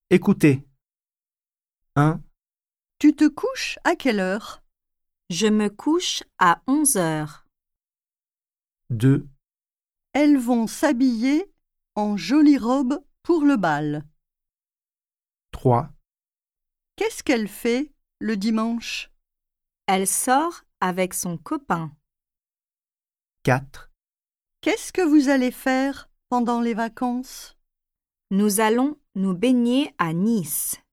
Écoutez. 1, Tu te couches à quelle heure? Je me couche à 11 heures. 2, Elles vont s'habiller en jolies robes pour le bal. 3, Qu'est-ce qu'elle fait le dimanche? Elle sort avec son copain. 4, Qu'est-ce que vous allez faire pendant les vacances? Nous allons nous baigner à Nice.